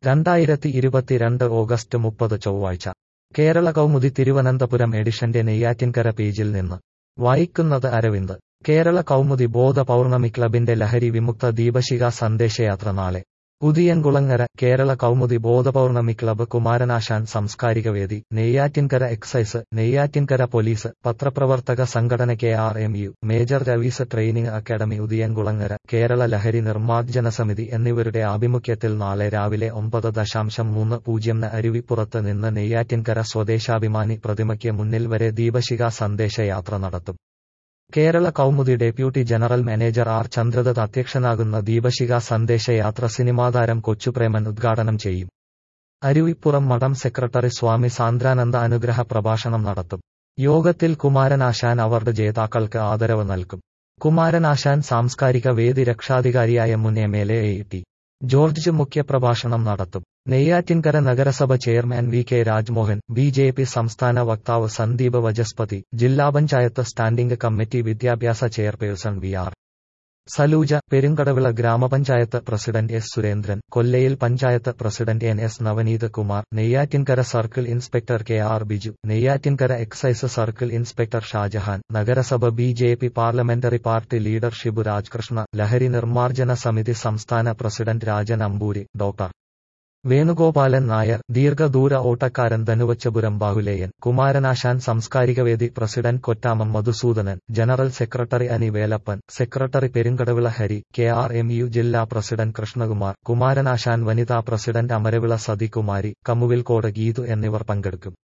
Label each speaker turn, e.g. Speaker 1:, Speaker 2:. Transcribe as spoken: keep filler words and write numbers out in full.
Speaker 1: രണ്ടായിരത്തി ഇരുപത്തിരണ്ട് ഓഗസ്റ്റ് മുപ്പത് ചൊവ്വാഴ്ച കേരള കൗമുദി തിരുവനന്തപുരം എഡിഷന്റെ നെയ്യാറ്റിൻകര പേജിൽ നിന്ന് വായിക്കുന്നത് അരവിന്ദ്. കേരള കൗമുദി ബോധ പൗർണമി ക്ലബിന്റെ ലഹരി വിമുക്ത ദീപശിഖ സന്ദേശയാത്ര നാളെ. ഉദിയൻകുളങ്ങര കേരള കൗമുദി ബോധപൗർണമി ക്ലബ്ബ് കുമാരനാശാൻ സാംസ്കാരിക വേദി, നെയ്യാറ്റിൻകര എക്സൈസ്, നെയ്യാറ്റിൻകര പോലീസ്, പത്രപ്രവർത്തക സംഘടന K R M U, major Ravi's training academy Udiyankulangara, Kerala ലഹരി നിർമ്മാർജ്ജന സമിതി എന്നിവരുടെ ആഭിമുഖ്യത്തിൽ നാളെ രാവിലെ ഒമ്പത് ദശാംശം മൂന്ന് പൂജ്യംന് അരുവിപ്പുറത്ത് നിന്ന് നെയ്യാറ്റിൻകര സ്വദേശാഭിമാനി പ്രതിമയ്ക്ക് മുന്നിൽ വരെ ദീപശിഖ സന്ദേശയാത്ര നടത്തും. Kerala Kaumudi deputy general manager R Chandradath അധ്യക്ഷനാകുന്ന ദീപശിഖ സന്ദേശയാത്ര സിനിമാതാരം കൊച്ചുപ്രേമൻ ഉദ്ഘാടനം ചെയ്യും. അരുവിപ്പുറം മഠം സെക്രട്ടറി സ്വാമി സാന്ദ്രാനന്ദ അനുഗ്രഹ പ്രഭാഷണം നടത്തും. യോഗത്തിൽ കുമാരനാശാൻ അവാർഡ് ജേതാക്കൾക്ക് ആദരവ് നൽകും. കുമാരനാശാൻ സാംസ്കാരിക വേദി രക്ഷാധികാരിയായ മുൻ M L A A T George മുഖ്യപ്രഭാഷണം നടത്തും. നെയ്യാറ്റിൻകര നഗരസഭ chairman V K Rajmohan, B J P സംസ്ഥാന വക്താവ് സന്ദീപ് വചസ്പതി, ജില്ലാ പഞ്ചായത്ത് സ്റ്റാൻഡിംഗ് കമ്മിറ്റി വിദ്യാഭ്യാസ chairperson V R Saluja, Perumkadavila grama panchayat president S Surendran, Kollayil panchayat president N S Navaneeth Kumar, Neyyattinkara circle inspector K R Biju, Neyyattinkara excise circle inspector Shajahan, നഗരസഭ B J P parliamentary party leader Shibu Rajkrishna, ലഹരി നിർമ്മാർജ്ജന സമിതി സംസ്ഥാന പ്രസിഡന്റ് രാജൻ അമ്പൂരി, ഡോക്ടർ വേണുഗോപാലൻ നായർ, ദീർഘദൂര ഓട്ടക്കാരൻ ധനുവച്ചപുരം ബാഹുലേയൻ, കുമാരനാശാൻ സാംസ്കാരികവേദി president Kottamam Madhusoodanan, general secretary Ani Velappan, secretary Perumkadavila Hari, K R M U ജില്ലാ president Krishnakumar, Kumaranasan വനിതാ പ്രസിഡന്റ് അമരവിള സതികുമാരി, കമുവിൽക്കോട് ഗീതു എന്നിവർ പങ്കെടുക്കും.